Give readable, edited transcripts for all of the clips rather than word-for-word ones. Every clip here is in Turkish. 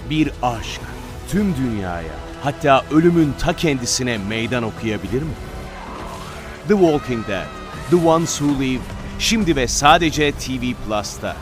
Bir aşk tüm dünyaya, hatta ölümün ta kendisine meydan okuyabilir mi? The Walking Dead, The Ones Who Live, şimdi ve sadece TV Plus'ta.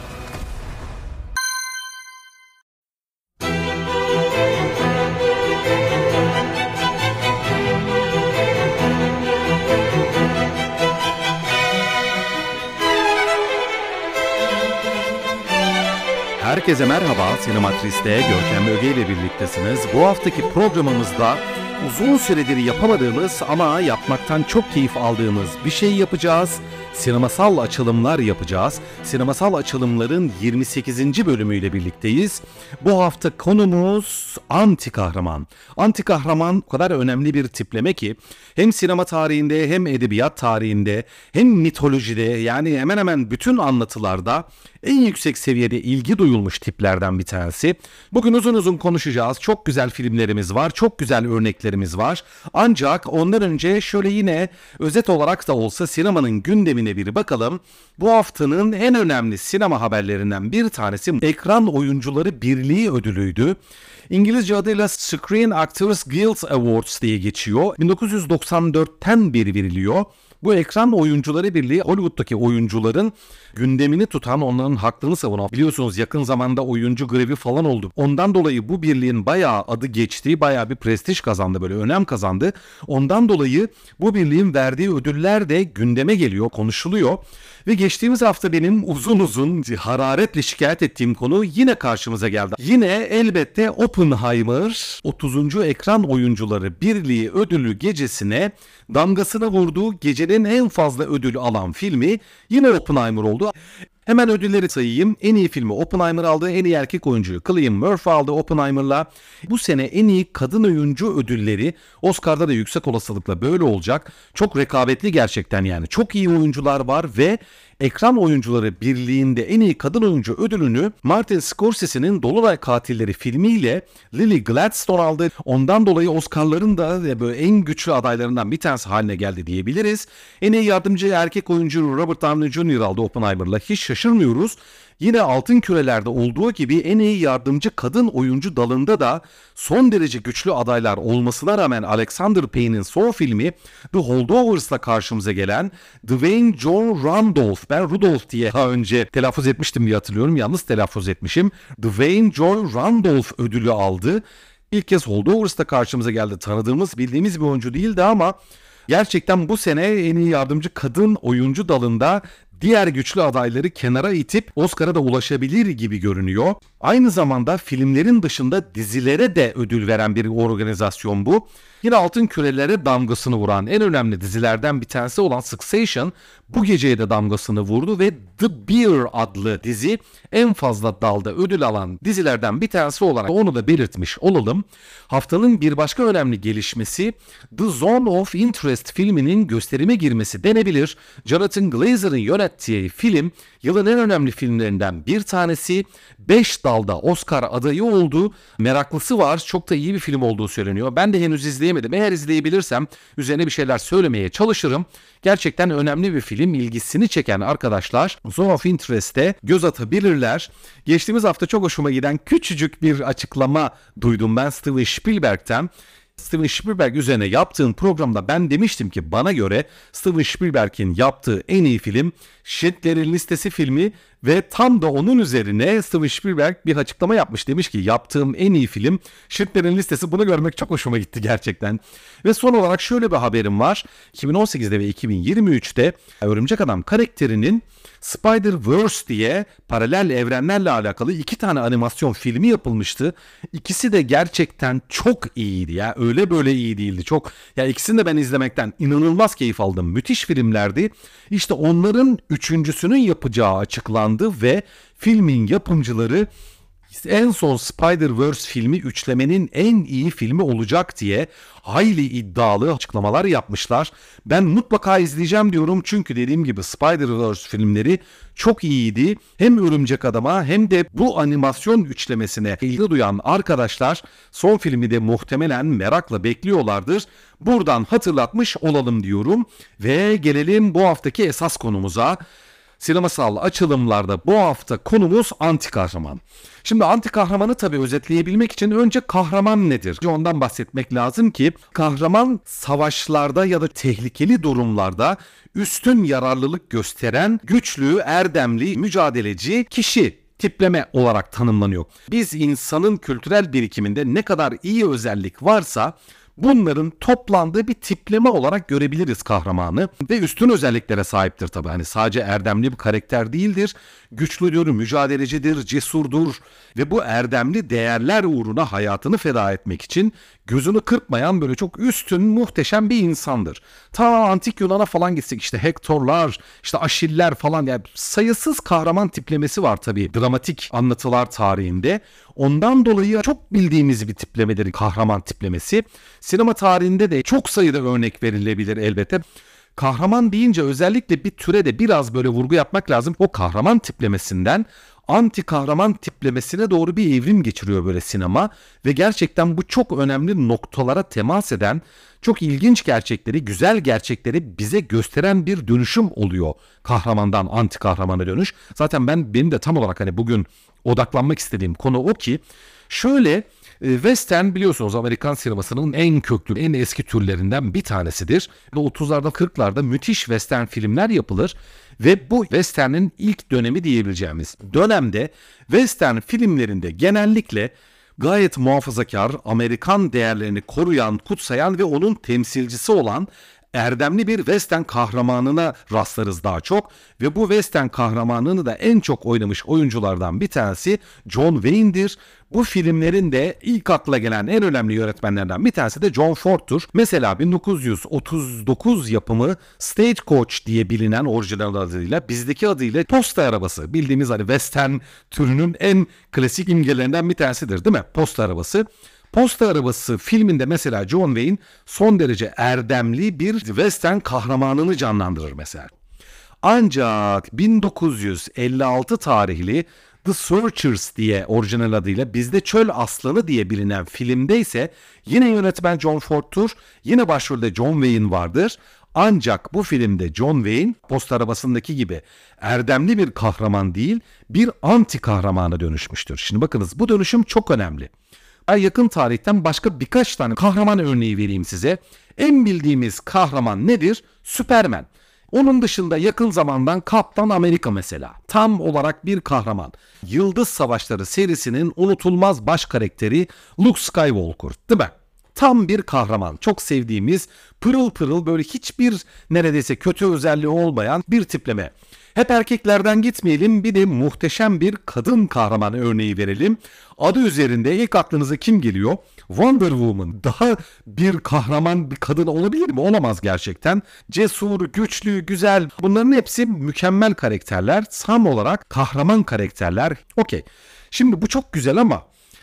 Herkese merhaba, Sinematris'te Görkem Öge ile birliktesiniz. Bu haftaki programımızda uzun süredir yapamadığımız ama yapmaktan çok keyif aldığımız bir şey yapacağız. Sinemasal açılımlar yapacağız. Sinemasal açılımların 28. bölümüyle birlikteyiz. Bu hafta konumuz anti kahraman. Anti kahraman o kadar önemli bir tipleme ki hem sinema tarihinde hem edebiyat tarihinde hem mitolojide, yani hemen hemen bütün anlatılarda en yüksek seviyede ilgi duyulmuş tiplerden bir tanesi. Bugün uzun uzun konuşacağız. Çok güzel filmlerimiz var, çok güzel örneklerimiz var. Ancak ondan önce şöyle yine özet olarak da olsa sinemanın gündemine bir bakalım. Bu haftanın en önemli sinema haberlerinden bir tanesi Ekran Oyuncuları Birliği ödülüydü. İngilizce adıyla Screen Actors Guild Awards diye geçiyor. 1994'ten beri veriliyor. Bu Ekran Oyuncuları Birliği Hollywood'daki oyuncuların gündemini tutan, onların haklarını savunan, biliyorsunuz yakın zamanda oyuncu grevi falan oldu. Ondan dolayı bu birliğin bayağı adı geçti, bayağı bir prestij kazandı, böyle önem kazandı. Ondan dolayı bu birliğin verdiği ödüller de gündeme geliyor, konuşuluyor. Ve geçtiğimiz hafta benim uzun uzun hararetle şikayet ettiğim konu yine karşımıza geldi. Yine elbette Oppenheimer 30. Ekran Oyuncuları Birliği ödülü gecesine damgasını vurduğu, gecenin en fazla ödül alan filmi yine Oppenheimer oldu. Hemen ödülleri sayayım. En iyi filmi Oppenheimer aldı. En iyi erkek oyuncuyu Cillian Murphy aldı Oppenheimer'la. Bu sene en iyi kadın oyuncu ödülleri Oscar'da da yüksek olasılıkla böyle olacak. Çok rekabetli gerçekten yani. Çok iyi oyuncular var ve Ekran Oyuncuları Birliği'nde en iyi kadın oyuncu ödülünü Martin Scorsese'nin Dolunay Katilleri filmiyle Lily Gladstone aldı. Ondan dolayı Oscar'ların da böyle en güçlü adaylarından bir tanesi haline geldi diyebiliriz. En iyi yardımcı erkek oyuncu Robert Downey Jr. aldı Oppenheimer'la. Hiç şaşırmıyoruz. Yine Altın Küreler'de olduğu gibi en iyi yardımcı kadın oyuncu dalında da son derece güçlü adaylar olmasına rağmen Alexander Payne'in son filmi The Holdovers'la karşımıza gelen Dwayne John Randolph, ben Rudolph diye daha önce telaffuz etmiştim diye hatırlıyorum, yalnız telaffuz etmişim. Dwayne John Randolph ödülü aldı. İlk kez Holdovers'ta karşımıza geldi. Tanıdığımız, bildiğimiz bir oyuncu değildi ama gerçekten bu sene en iyi yardımcı kadın oyuncu dalında diğer güçlü adayları kenara itip Oscar'a da ulaşabilir gibi görünüyor. Aynı zamanda filmlerin dışında dizilere de ödül veren bir organizasyon bu. Yine Altın Kürelere damgasını vuran en önemli dizilerden bir tanesi olan Succession bu geceye de damgasını vurdu ve The Bear adlı dizi en fazla dalda ödül alan dizilerden bir tanesi olarak onu da belirtmiş olalım. Haftanın bir başka önemli gelişmesi The Zone of Interest filminin gösterime girmesi denebilir. Jonathan Glazer'ın yönettiği film yılın en önemli filmlerinden bir tanesi. 5 dalda Oscar adayı oldu. Meraklısı var. Çok da iyi bir film olduğu söyleniyor. Ben de henüz izleyemedim. Eğer izleyebilirsem üzerine bir şeyler söylemeye çalışırım. Gerçekten önemli bir film. İlgisini çeken arkadaşlar Zone of Interest'e göz atabilirler. Geçtiğimiz hafta çok hoşuma giden küçücük bir açıklama duydum ben Steven Spielberg'ten. Steven Spielberg üzerine yaptığın programda ben demiştim ki bana göre Steven Spielberg'in yaptığı en iyi film Schindler'in Listesi filmi ve tam da onun üzerine Steven Spielberg bir açıklama yapmış. Demiş ki yaptığım en iyi film Schindler'in Listesi. Bunu görmek çok hoşuma gitti gerçekten. Ve son olarak şöyle bir haberim var. 2018'de ve 2023'te Örümcek Adam karakterinin Spider-Verse diye paralel evrenlerle alakalı 2 tane animasyon filmi yapılmıştı. İkisi de gerçekten çok iyiydi ya. Öyle böyle iyi değildi. Çok ya, ikisini de ben izlemekten inanılmaz keyif aldım. Müthiş filmlerdi. İşte onların üçüncüsünün yapacağı açıklandı ve filmin yapımcıları en son Spider-Verse filmi üçlemenin en iyi filmi olacak diye hayli iddialı açıklamalar yapmışlar. Ben mutlaka izleyeceğim diyorum çünkü dediğim gibi Spider-Verse filmleri çok iyiydi. Hem Örümcek Adam'a hem de bu animasyon üçlemesine ilgi duyan arkadaşlar son filmi de muhtemelen merakla bekliyorlardır. Buradan hatırlatmış olalım diyorum ve gelelim bu haftaki esas konumuza. sinemasal açılımlarda bu hafta konumuz anti kahraman. Şimdi anti kahramanı tabii özetleyebilmek için önce kahraman nedir? Ondan bahsetmek lazım ki kahraman savaşlarda ya da tehlikeli durumlarda üstün yararlılık gösteren güçlü, erdemli, mücadeleci kişi tipleme olarak tanımlanıyor. Biz insanın kültürel birikiminde ne kadar iyi özellik varsa bunların toplandığı bir tipleme olarak görebiliriz kahramanı ve üstün özelliklere sahiptir tabii. Hani sadece erdemli bir karakter değildir. Güçlüdür, mücadelecidir, cesurdur ve bu erdemli değerler uğruna hayatını feda etmek için gözünü kırpmayan böyle çok üstün, muhteşem bir insandır. Ta antik Yunan'a falan gitsek işte Hektorlar, işte Aşiller falan, yani sayısız kahraman tiplemesi var tabii dramatik anlatılar tarihinde. Ondan dolayı çok bildiğimiz bir tiplemedir kahraman tiplemesi. Sinema tarihinde de çok sayıda örnek verilebilir elbette. Kahraman deyince özellikle bir türe de biraz böyle vurgu yapmak lazım. O kahraman tiplemesinden anti kahraman tiplemesine doğru bir evrim geçiriyor böyle sinema ve gerçekten bu çok önemli noktalara temas eden, çok ilginç gerçekleri, güzel gerçekleri bize gösteren bir dönüşüm oluyor kahramandan anti kahramana dönüş. Zaten benim de tam olarak hani bugün odaklanmak istediğim konu o ki şöyle, Western biliyorsunuz Amerikan sinemasının en köklü, en eski türlerinden bir tanesidir. 30'larda 40'larda müthiş Western filmler yapılır ve bu Western'in ilk dönemi diyebileceğimiz dönemde Western filmlerinde genellikle gayet muhafazakar, Amerikan değerlerini koruyan, kutsayan ve onun temsilcisi olan erdemli bir Western kahramanına rastlarız daha çok ve bu Western kahramanını da en çok oynamış oyunculardan bir tanesi John Wayne'dir. Bu filmlerin de ilk akla gelen en önemli yönetmenlerden bir tanesi de John Ford'tur. Mesela 1939 yapımı Stagecoach diye bilinen orijinal adıyla, bizdeki adıyla posta arabası. Bildiğimiz hani Western türünün en klasik imgelerinden bir tanesidir değil mi? Posta arabası. Posta Arabası filminde mesela John Wayne son derece erdemli bir Western kahramanını canlandırır mesela. Ancak 1956 tarihli The Searchers diye orijinal adıyla bizde Çöl Aslanı diye bilinen filmde ise yine yönetmen John Ford'tur. Yine başrolde John Wayne vardır. Ancak bu filmde John Wayne posta arabasındaki gibi erdemli bir kahraman değil, bir anti kahramana dönüşmüştür. Şimdi bakınız, bu dönüşüm çok önemli. Yakın tarihten başka birkaç tane kahraman örneği vereyim size. En bildiğimiz kahraman nedir? Superman. Onun dışında yakın zamandan Kaptan Amerika mesela. Tam olarak bir kahraman. Yıldız Savaşları serisinin unutulmaz baş karakteri Luke Skywalker, değil mi? Tam bir kahraman. Çok sevdiğimiz, pırıl pırıl, böyle hiçbir neredeyse kötü özelliği olmayan bir tipleme. Hep erkeklerden gitmeyelim, bir de muhteşem bir kadın kahraman örneği verelim. Adı üzerinde ilk aklınıza kim geliyor? Wonder Woman. Daha bir kahraman bir kadın olabilir mi? Olamaz gerçekten. Cesur, güçlü, güzel. Bunların hepsi mükemmel karakterler. Tam olarak kahraman karakterler. Okey. Şimdi bu çok güzel ama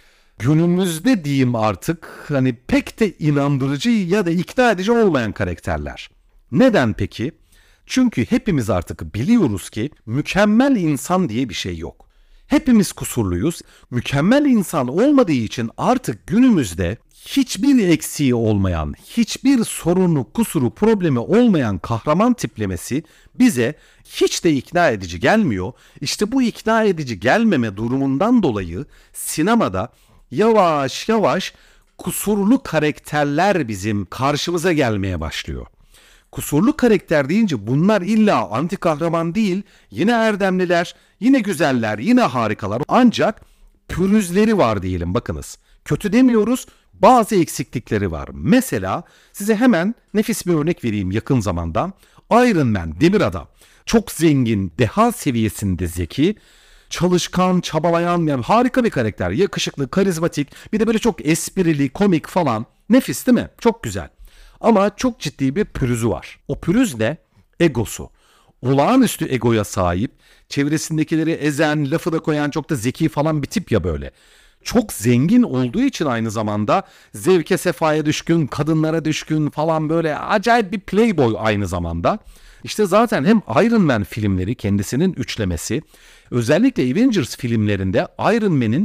günümüzde diyeyim artık hani pek de inandırıcı ya da ikna edici olmayan karakterler. Neden peki? Çünkü hepimiz artık biliyoruz ki mükemmel insan diye bir şey yok. Hepimiz kusurluyuz. Mükemmel insan olmadığı için artık günümüzde hiçbir eksiği olmayan, hiçbir sorunu, kusuru, problemi olmayan kahraman tiplemesi bize hiç de ikna edici gelmiyor. İşte bu ikna edici gelmeme durumundan dolayı sinemada yavaş yavaş kusurlu karakterler bizim karşımıza gelmeye başlıyor. Kusurlu karakter deyince bunlar illa anti kahraman değil, yine erdemliler, yine güzeller, yine harikalar. Ancak pürüzleri var diyelim, bakınız. Kötü demiyoruz, bazı eksiklikleri var. Mesela size hemen nefis bir örnek vereyim yakın zamandan. Iron Man, Demir Adam. Çok zengin, deha seviyesinde zeki, çalışkan, çabalayan, yani harika bir karakter. Yakışıklı, karizmatik, bir de böyle çok esprili, komik falan. Nefis değil mi? Çok güzel. Ama çok ciddi bir pürüzü var. O pürüz ne? Egosu. Olağanüstü egoya sahip, çevresindekileri ezen, lafı da koyan, çok da zeki falan bir tip ya böyle. Çok zengin olduğu için aynı zamanda zevke sefaya düşkün, kadınlara düşkün falan, böyle acayip bir playboy aynı zamanda. İşte zaten hem Iron Man filmleri kendisinin üçlemesi, özellikle Avengers filmlerinde Iron Man'in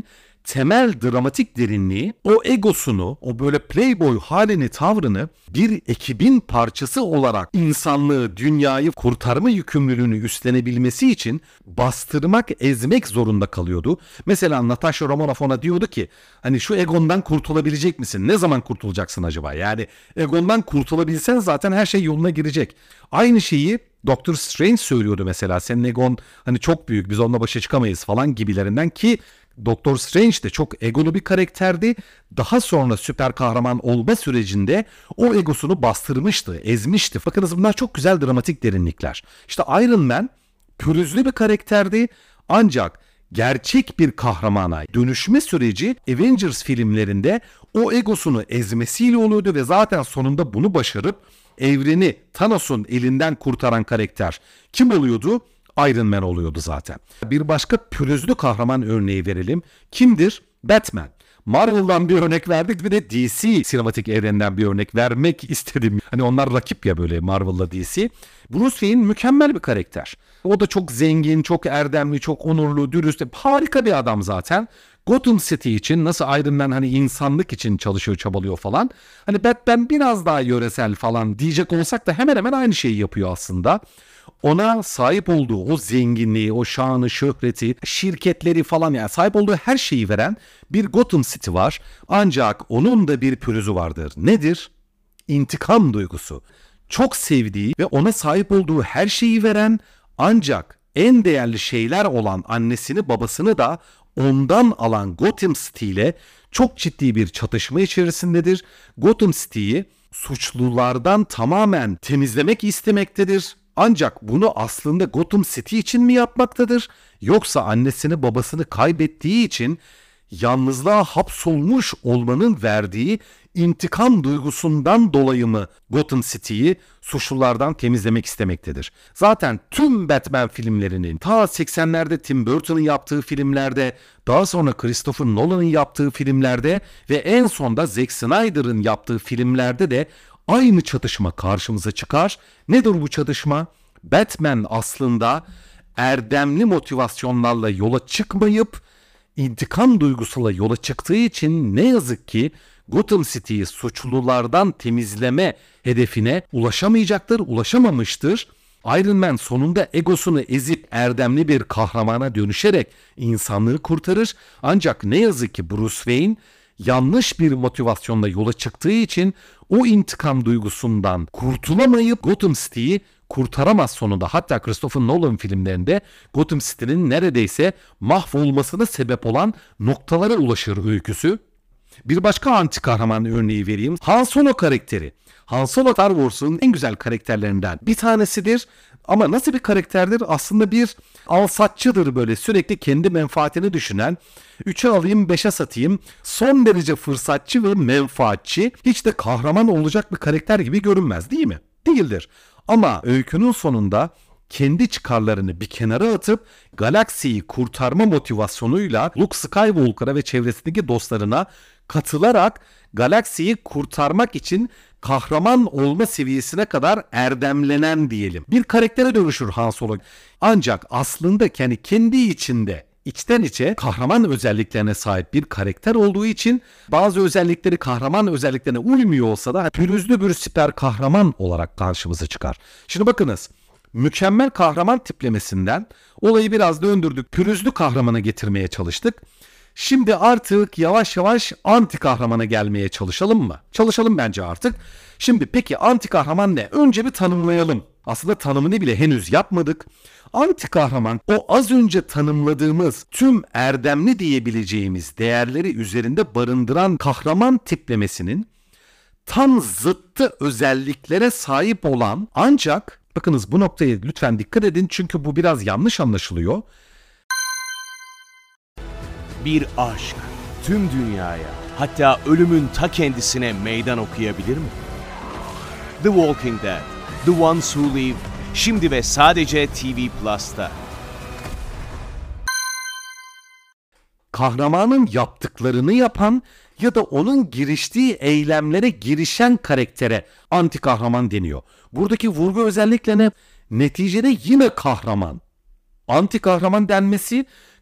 temel dramatik derinliği, o egosunu, o böyle playboy halini, tavrını bir ekibin parçası olarak insanlığı, dünyayı kurtarma yükümlülüğünü üstlenebilmesi için bastırmak, ezmek zorunda kalıyordu. Mesela Natasha Romanoff ona diyordu ki hani şu egondan kurtulabilecek misin? Ne zaman kurtulacaksın acaba? Yani egondan kurtulabilsen zaten her şey yoluna girecek. Aynı şeyi Doctor Strange söylüyordu mesela. Senin egon hani çok büyük, biz onunla başa çıkamayız falan gibilerinden ki Doctor Strange de çok egolu bir karakterdi. Daha sonra süper kahraman olma sürecinde o egosunu bastırmıştı, ezmişti. Bakınız bunlar çok güzel dramatik derinlikler. İşte Iron Man pürüzlü bir karakterdi ancak gerçek bir kahramana dönüşme süreci Avengers filmlerinde o egosunu ezmesiyle oluyordu ve zaten sonunda bunu başarıp evreni Thanos'un elinden kurtaran karakter kim oluyordu? Iron Man oluyordu zaten. Bir başka pürüzlü kahraman örneği verelim. Kimdir? Batman. Marvel'dan bir örnek verdik, bir de DC sinematik evreninden bir örnek vermek istedim. Hani onlar rakip ya böyle, Marvel'la DC. Bruce Wayne mükemmel bir karakter. O da çok zengin, çok erdemli, çok onurlu, dürüst, harika bir adam zaten. Gotham City için nasıl Iron Man hani insanlık için çalışıyor, çabalıyor falan. Hani Batman biraz daha yöresel falan diyecek olsak da hemen hemen aynı şeyi yapıyor aslında. Ona sahip olduğu o zenginliği, o şanı, şöhreti, şirketleri falan, yani sahip olduğu her şeyi veren bir Gotham City var. Ancak onun da bir pürüzü vardır. Nedir? İntikam duygusu. Çok sevdiği ve ona sahip olduğu her şeyi veren ancak en değerli şeyler olan annesini, babasını da ondan alan Gotham City ile çok ciddi bir çatışma içerisindedir. Gotham City'yi suçlulardan tamamen temizlemek istemektedir. Ancak bunu aslında Gotham City için mi yapmaktadır? Yoksa annesini babasını kaybettiği için yalnızlığa hapsolmuş olmanın verdiği intikam duygusundan dolayı mı Gotham City'yi suçlulardan temizlemek istemektedir? Zaten tüm Batman filmlerinin, ta 80'lerde Tim Burton'ın yaptığı filmlerde, daha sonra Christopher Nolan'ın yaptığı filmlerde ve en sonda Zack Snyder'ın yaptığı filmlerde de aynı çatışma karşımıza çıkar. Nedir bu çatışma? Batman aslında erdemli motivasyonlarla yola çıkmayıp intikam duygusuyla yola çıktığı için ne yazık ki Gotham City'yi suçlulardan temizleme hedefine ulaşamayacaktır, ulaşamamıştır. Iron Man sonunda egosunu ezip erdemli bir kahramana dönüşerek insanlığı kurtarır. Ancak ne yazık ki Bruce Wayne yanlış bir motivasyonla yola çıktığı için o intikam duygusundan kurtulamayıp Gotham City'yi kurtaramaz sonunda. Hatta Christopher Nolan filmlerinde Gotham City'nin neredeyse mahvolmasına sebep olan noktalara ulaşır öyküsü. Bir başka anti kahraman örneği vereyim. Han Solo karakteri. Han Solo Star Wars'un en güzel karakterlerinden bir tanesidir. Ama nasıl bir karakterdir? Aslında bir alsatçıdır, böyle sürekli kendi menfaatini düşünen, 3'e alayım 5'e satayım, son derece fırsatçı ve menfaatçi, hiç de kahraman olacak bir karakter gibi görünmez, değil mi? Değildir. Ama öykünün sonunda kendi çıkarlarını bir kenara atıp galaksiyi kurtarma motivasyonuyla Luke Skywalker'a ve çevresindeki dostlarına katılarak galaksiyi kurtarmak için kahraman olma seviyesine kadar erdemlenen diyelim bir karaktere dönüşür Han Solo. Ancak aslında kendi içinde içten içe kahraman özelliklerine sahip bir karakter olduğu için bazı özellikleri kahraman özelliklerine uymuyor olsa da pürüzlü bir süper kahraman olarak karşımıza çıkar. Şimdi bakınız, mükemmel kahraman tiplemesinden olayı biraz döndürdük, pürüzlü kahramana getirmeye çalıştık. Şimdi artık yavaş yavaş anti kahramana gelmeye çalışalım mı? Çalışalım bence artık. Şimdi peki anti kahraman ne? Önce bir tanımlayalım. Aslında tanımını bile henüz yapmadık. Anti kahraman o az önce tanımladığımız tüm erdemli diyebileceğimiz değerleri üzerinde barındıran kahraman tiplemesinin tam zıttı özelliklere sahip olan, ancak bakınız bu noktaya lütfen dikkat edin çünkü bu biraz yanlış anlaşılıyor. Bir aşk tüm dünyaya, hatta ölümün ta kendisine meydan okuyabilir mi? The Walking Dead, The Ones Who Live, şimdi ve sadece TV Plus'ta. Kahramanın yaptıklarını yapan ya da onun giriştiği eylemlere girişen karaktere anti kahraman deniyor. Buradaki vurgu özellikle ne? Neticede yine kahraman. Anti kahraman denmesi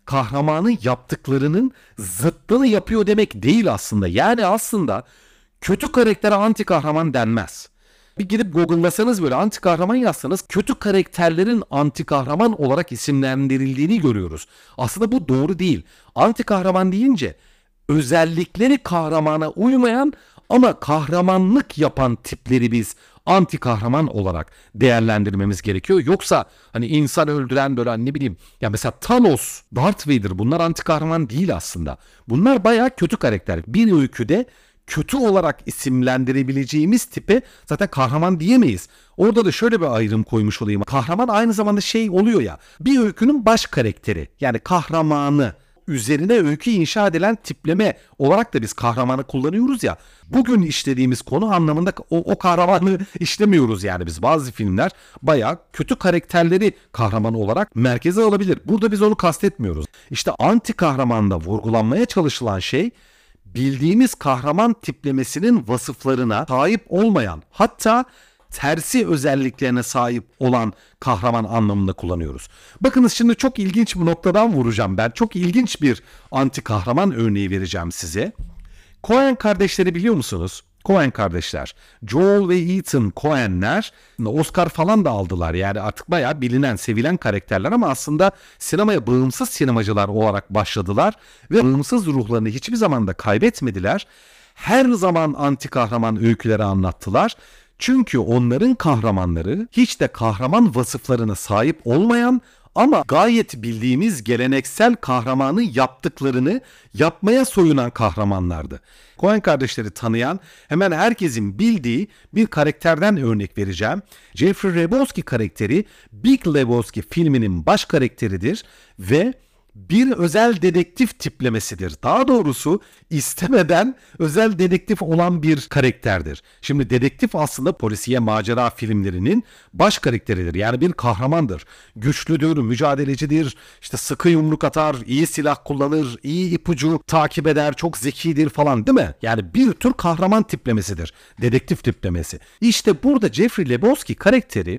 kahramanın yaptıklarının zıttını yapıyor demek değil aslında. Yani aslında kötü karaktere anti kahraman denmez. Bir gidip Google'lasanız böyle anti kahraman yazsanız kötü karakterlerin anti kahraman olarak isimlendirildiğini görüyoruz. Aslında bu doğru değil. Anti kahraman deyince özellikleri kahramana uymayan ama kahramanlık yapan tipleri biz anti kahraman olarak değerlendirmemiz gerekiyor. Yoksa hani insan öldüren böyle ne bileyim ya mesela Thanos, Darth Vader bunlar anti kahraman değil aslında. Bunlar bayağı kötü karakter. Bir öyküde kötü olarak isimlendirebileceğimiz tipe zaten kahraman diyemeyiz. Orada da şöyle bir ayrım koymuş olayım. Kahraman aynı zamanda şey oluyor ya, bir öykünün baş karakteri yani kahramanı. Üzerine öykü inşa edilen tipleme olarak da biz kahramanı kullanıyoruz ya. Bugün işlediğimiz konu anlamında o kahramanı işlemiyoruz yani biz. Bazı filmler bayağı kötü karakterleri kahraman olarak merkeze alabilir. Burada biz onu kastetmiyoruz. İşte anti kahramanda vurgulanmaya çalışılan şey bildiğimiz kahraman tiplemesinin vasıflarına sahip olmayan, hatta tersi özelliklerine sahip olan kahraman anlamında kullanıyoruz. Bakınız şimdi çok ilginç bir noktadan vuracağım ben. Çok ilginç bir anti kahraman örneği vereceğim size. Coen kardeşleri biliyor musunuz? Coen kardeşler. Joel ve Ethan Coen'ler Oscar falan da aldılar. Yani artık bayağı bilinen, sevilen karakterler ama aslında sinemaya bağımsız sinemacılar olarak başladılar ve bağımsız ruhlarını hiçbir zaman da kaybetmediler. Her zaman anti kahraman öyküleri anlattılar. Çünkü onların kahramanları hiç de kahraman vasıflarına sahip olmayan ama gayet bildiğimiz geleneksel kahramanı yaptıklarını yapmaya soyunan kahramanlardı. Coen kardeşleri tanıyan hemen herkesin bildiği bir karakterden örnek vereceğim. Jeffrey Lebowski karakteri Big Lebowski filminin baş karakteridir ve bir özel dedektif tiplemesidir. Daha doğrusu istemeden özel dedektif olan bir karakterdir. Şimdi dedektif aslında polisiye macera filmlerinin baş karakteridir. Yani bir kahramandır. Güçlüdür, mücadelecidir, işte sıkı yumruk atar, iyi silah kullanır, iyi ipucu takip eder, çok zekidir falan değil mi? Yani bir tür kahraman tiplemesidir. Dedektif tiplemesi. İşte burada Jeffrey Lebowski karakteri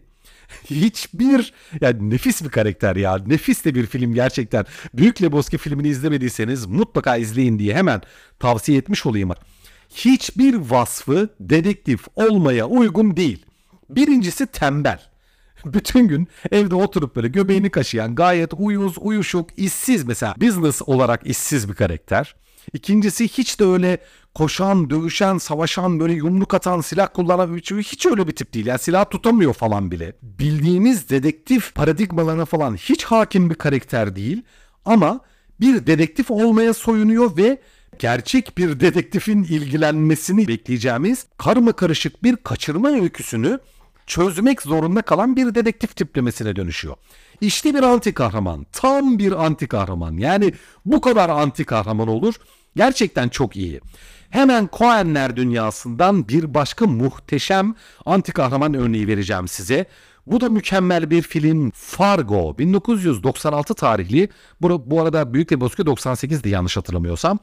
yani nefis bir karakter ya. Nefis de bir film gerçekten. Büyük Lebowski filmini izlemediyseniz mutlaka izleyin diye hemen tavsiye etmiş olayım. Hiçbir vasfı dedektif olmaya uygun değil. Birincisi tembel. Bütün gün evde oturup böyle göbeğini kaşıyan, gayet uyuz, uyuşuk, işsiz mesela business olarak işsiz bir karakter. İkincisi hiç de öyle koşan, dövüşen, savaşan, böyle yumruk atan, silah kullanan hiç öyle bir tip değil. Yani silah tutamıyor falan bile. Bildiğimiz dedektif paradigmalarına falan hiç hakim bir karakter değil. Ama bir dedektif olmaya soyunuyor ve gerçek bir dedektifin ilgilenmesini bekleyeceğimiz karmakarışık bir kaçırma öyküsünü çözmek zorunda kalan bir dedektif tiplemesine dönüşüyor. İşte bir anti kahraman. Tam bir anti kahraman. Yani bu kadar anti kahraman olur. Gerçekten çok iyi. Hemen Coen'ler dünyasından bir başka muhteşem anti kahraman örneği vereceğim size. Bu da mükemmel bir film. Fargo 1996 tarihli. Bu arada Büyük Lebowski 98'di yanlış hatırlamıyorsam.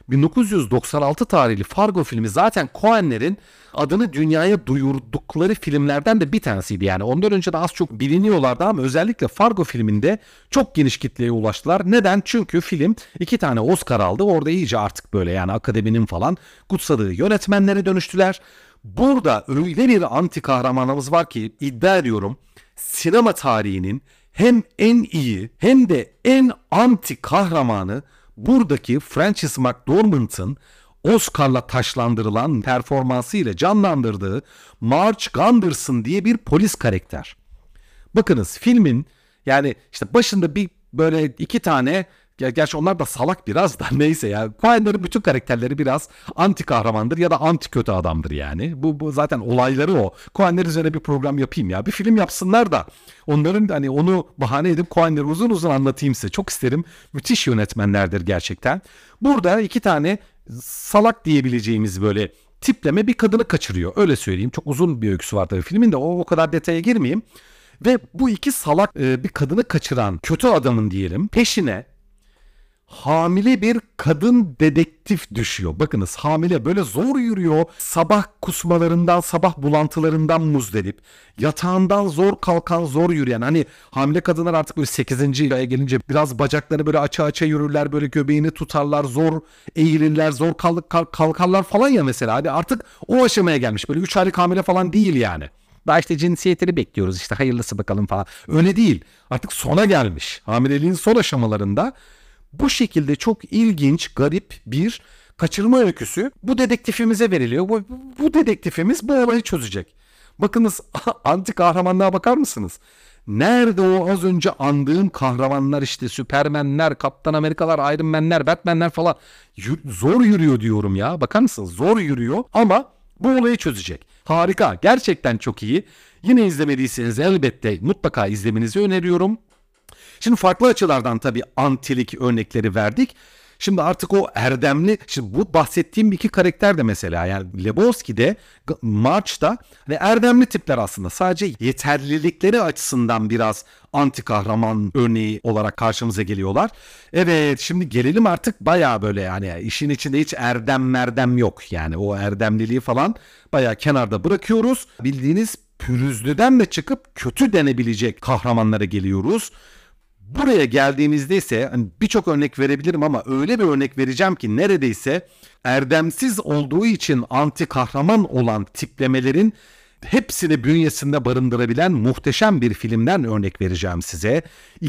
1996 tarihli Fargo filmi zaten Coen'lerin adını dünyaya duyurdukları filmlerden de bir tanesiydi. Yani ondan önce de az çok biliniyorlardı ama özellikle Fargo filminde çok geniş kitleye ulaştılar. Neden? Çünkü film 2 tane Oscar aldı. Orada iyice artık böyle yani akademinin falan kutsadığı yönetmenlere dönüştüler. Burada öyle bir anti kahramanımız var ki iddia ediyorum sinema tarihinin hem en iyi hem de en anti kahramanı buradaki Frances McDormand'ın Oscar'la taşlandırılan performansıyla canlandırdığı Marge Gunderson diye bir polis karakter. Bakınız filmin yani işte başında bir böyle 2 tane gerçi onlar da salak biraz da neyse ya. Coen'lerin bütün karakterleri biraz anti kahramandır ya da anti kötü adamdır yani. Bu zaten olayları o. Coen'ler üzerine bir program yapayım ya. Bir film yapsınlar da onların hani onu bahane edip Coen'leri uzun uzun anlatayım size. Çok isterim. Müthiş yönetmenlerdir gerçekten. Burada 2 tane salak diyebileceğimiz böyle tipleme bir kadını kaçırıyor. Öyle söyleyeyim. Çok uzun bir öyküsü var tabii filmin de o kadar detaya girmeyeyim. Ve bu 2 salak bir kadını kaçıran kötü adamın diyelim peşine hamile bir kadın dedektif düşüyor. Bakınız hamile böyle zor yürüyor. Sabah kusmalarından, sabah bulantılarından muzdarip. Yatağından zor kalkan, zor yürüyen. Hani hamile kadınlar artık böyle 8. aya gelince biraz bacakları böyle aça yürürler. Böyle göbeğini tutarlar, zor eğilirler, zor kalkarlar falan ya mesela. Hani artık o aşamaya gelmiş. Böyle 3 aylık hamile falan değil yani. Daha işte cinsiyetini bekliyoruz işte hayırlısı bakalım falan. Öyle değil. Artık sona gelmiş. Hamileliğin son aşamalarında bu şekilde çok ilginç, garip bir kaçırma öyküsü bu dedektifimize veriliyor. Bu dedektifimiz bu olayı çözecek. Bakınız anti kahramanlığa bakar mısınız? Nerede o az önce andığım kahramanlar işte Süpermenler, Kaptan Amerikalar, Iron Man'ler, Batman'ler falan zor yürüyor diyorum ya. Bakar mısınız? Zor yürüyor ama bu olayı çözecek. Harika. Gerçekten çok iyi. Yine izlemediyseniz elbette mutlaka izlemenizi öneriyorum. Şimdi farklı açılardan tabii antilik örnekleri verdik. Şimdi artık o erdemli, şimdi bu bahsettiğim iki karakter de mesela yani Lebowski'de, March'ta hani erdemli tipler aslında. Sadece yeterlilikleri açısından biraz anti kahraman örneği olarak karşımıza geliyorlar. Evet şimdi gelelim artık bayağı böyle yani işin içinde hiç erdem yok. Yani o erdemliliği falan bayağı kenarda bırakıyoruz. Bildiğiniz pürüzlüden de çıkıp kötü denebilecek kahramanlara geliyoruz. Buraya geldiğimizde ise hani birçok örnek verebilirim ama öyle bir örnek vereceğim ki neredeyse erdemsiz olduğu için anti kahraman olan tiplemelerin hepsini bünyesinde barındırabilen muhteşem bir filmden örnek vereceğim size.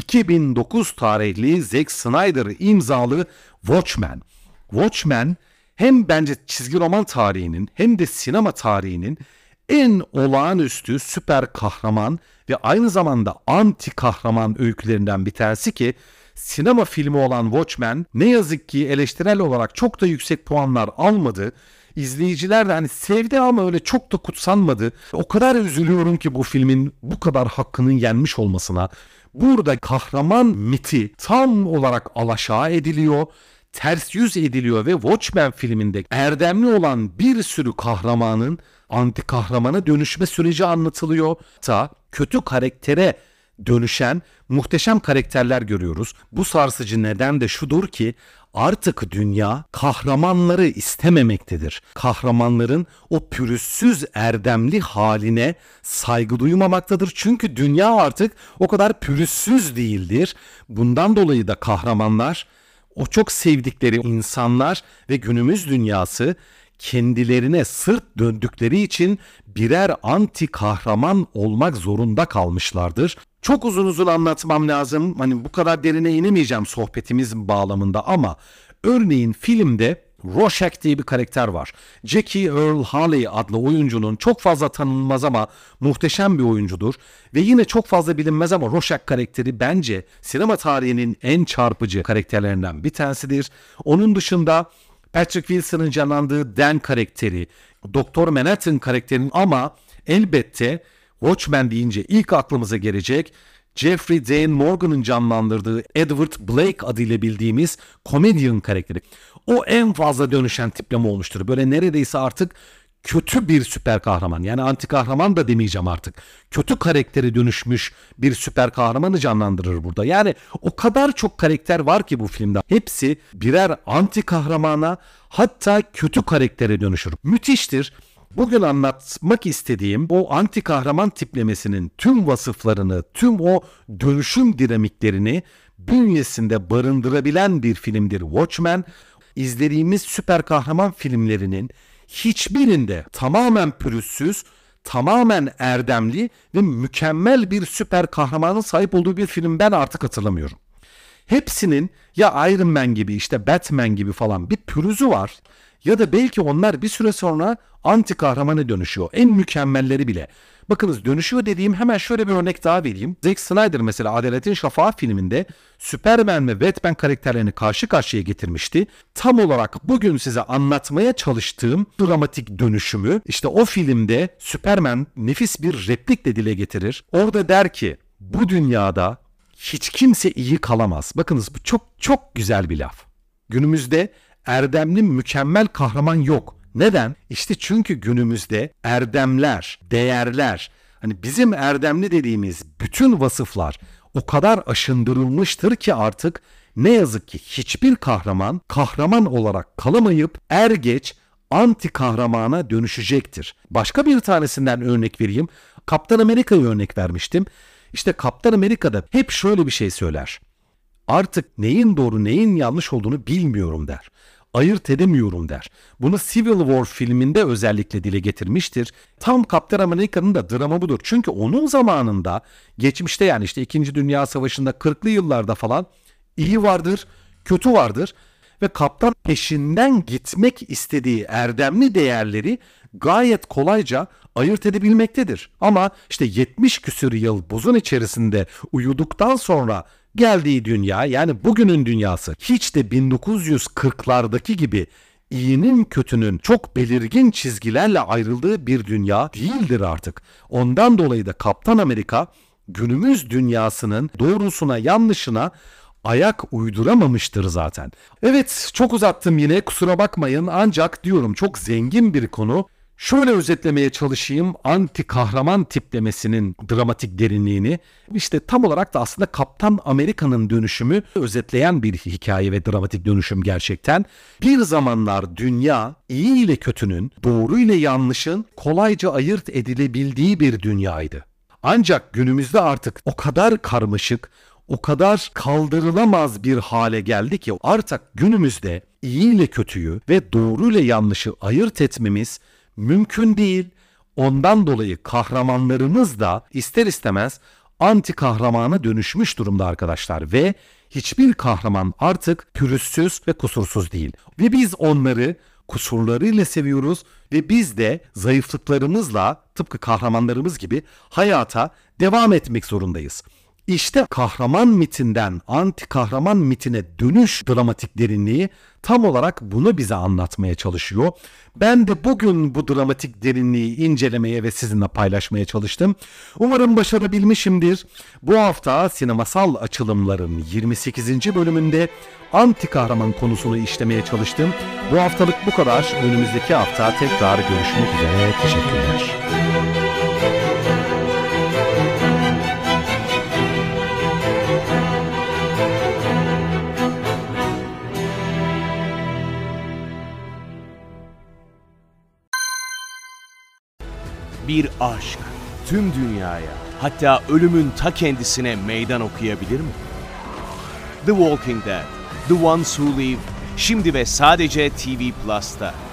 2009 tarihli Zack Snyder imzalı Watchmen. Watchmen hem bence çizgi roman tarihinin hem de sinema tarihinin en olağanüstü süper kahraman ve aynı zamanda anti kahraman öykülerinden bir tanesi ki sinema filmi olan Watchmen ne yazık ki eleştirel olarak çok da yüksek puanlar almadı. İzleyiciler de hani sevdi ama öyle çok da kutsanmadı. O kadar üzülüyorum ki bu filmin bu kadar hakkının yenmiş olmasına. Burada kahraman miti tam olarak alaşağı ediliyor, ters yüz ediliyor ve Watchmen filminde erdemli olan bir sürü kahramanın anti kahramana dönüşme süreci anlatılıyor. Ta kötü karaktere dönüşen muhteşem karakterler görüyoruz. Bu sarsıcı neden de şudur ki artık dünya kahramanları istememektedir. Kahramanların o pürüzsüz erdemli haline saygı duymamaktadır. Çünkü dünya artık o kadar pürüzsüz değildir. Bundan dolayı da kahramanlar, o çok sevdikleri insanlar ve günümüz dünyası kendilerine sırt döndükleri için birer anti kahraman olmak zorunda kalmışlardır. Çok uzun anlatmam lazım. Hani bu kadar derine inemeyeceğim sohbetimiz bağlamında ama örneğin filmde Rorschach diye bir karakter var. Jackie Earle Haley adlı oyuncunun çok fazla tanınmaz ama muhteşem bir oyuncudur. Ve yine çok fazla bilinmez ama Rorschach karakteri bence sinema tarihinin en çarpıcı karakterlerinden bir tanesidir. Onun dışında Patrick Wilson'ın canlandığı Dan karakteri, Doktor Manhattan karakterinin ama elbette Watchmen deyince ilk aklımıza gelecek Jeffrey Dean Morgan'ın canlandırdığı Edward Blake adıyla bildiğimiz komedyen karakteri. O en fazla dönüşen tipleme olmuştur. Böyle neredeyse artık kötü bir süper kahraman, yani anti kahraman da demeyeceğim artık. Kötü karaktere dönüşmüş bir süper kahramanı canlandırır burada. Yani o kadar çok karakter var ki bu filmde. Hepsi birer anti kahramana, hatta kötü karaktere dönüşür. Müthiştir. Bugün anlatmak istediğim o anti kahraman tiplemesinin tüm vasıflarını, tüm o dönüşüm dinamiklerini bünyesinde barındırabilen bir filmdir Watchmen. İzlediğimiz süper kahraman filmlerinin hiçbirinde tamamen pürüzsüz, tamamen erdemli ve mükemmel bir süper kahramanın sahip olduğu bir film ben artık hatırlamıyorum. Hepsinin ya Iron Man gibi, işte Batman gibi falan bir pürüzü var ya da belki onlar bir süre sonra anti kahramana dönüşüyor. En mükemmelleri bile. Bakınız dönüşüyor dediğim hemen şöyle bir örnek daha vereyim. Zack Snyder mesela Adaletin Şafağı filminde Superman ve Batman karakterlerini karşı karşıya getirmişti. Tam olarak bugün size anlatmaya çalıştığım dramatik dönüşümü işte o filmde Superman nefis bir replikle dile getirir. Orada der ki bu dünyada hiç kimse iyi kalamaz. Bakınız bu çok çok güzel bir laf. Günümüzde erdemli mükemmel kahraman yok. Neden? İşte çünkü günümüzde erdemler, değerler, hani bizim erdemli dediğimiz bütün vasıflar o kadar aşındırılmıştır ki artık ne yazık ki hiçbir kahraman kahraman olarak kalamayıp er geç anti kahramana dönüşecektir. Başka bir tanesinden örnek vereyim. Kaptan Amerika'yı örnek vermiştim. İşte Kaptan Amerika'da hep şöyle bir şey söyler. Artık neyin doğru neyin yanlış olduğunu bilmiyorum der. Ayırt edemiyorum der. Bunu Civil War filminde özellikle dile getirmiştir. Tam Kaptan Amerika'nın da dramı budur. Çünkü onun zamanında geçmişte yani işte 2. Dünya Savaşı'nda 40'lı yıllarda falan iyi vardır, kötü vardır. Ve kaptan peşinden gitmek istediği erdemli değerleri gayet kolayca ayırt edebilmektedir. Ama işte 70 küsur yıl buzun içerisinde uyuduktan sonra geldiği dünya yani bugünün dünyası hiç de 1940'lardaki gibi iyinin kötünün çok belirgin çizgilerle ayrıldığı bir dünya değildir artık. Ondan dolayı da Kaptan Amerika günümüz dünyasının doğrusuna yanlışına ayak uyduramamıştır zaten. Evet, çok uzattım yine, kusura bakmayın, ancak diyorum çok zengin bir konu. Şöyle özetlemeye çalışayım anti kahraman tiplemesinin dramatik derinliğini. İşte tam olarak da aslında Kaptan Amerika'nın dönüşümü özetleyen bir hikaye ve dramatik dönüşüm gerçekten. Bir zamanlar dünya iyi ile kötünün, doğru ile yanlışın kolayca ayırt edilebildiği bir dünyaydı. Ancak günümüzde artık o kadar karmaşık, o kadar kaldırılamaz bir hale geldi ki artık günümüzde iyi ile kötüyü ve doğru ile yanlışı ayırt etmemiz mümkün değil. Ondan dolayı kahramanlarımız da ister istemez anti kahramana dönüşmüş durumda arkadaşlar ve hiçbir kahraman artık pürüzsüz ve kusursuz değil. Ve biz onları kusurlarıyla seviyoruz ve biz de zayıflıklarımızla tıpkı kahramanlarımız gibi hayata devam etmek zorundayız. İşte kahraman mitinden anti kahraman mitine dönüş dramatik derinliği tam olarak bunu bize anlatmaya çalışıyor. Ben de bugün bu dramatik derinliği incelemeye ve sizinle paylaşmaya çalıştım. Umarım başarabilmişimdir. Bu hafta sinemasal açılımların 28. bölümünde anti kahraman konusunu işlemeye çalıştım. Bu haftalık bu kadar. Önümüzdeki hafta tekrar görüşmek üzere. Teşekkürler. Bir aşk tüm dünyaya, hatta ölümün ta kendisine meydan okuyabilir mi? The Walking Dead, The Ones Who Live, şimdi ve sadece TV Plus'ta.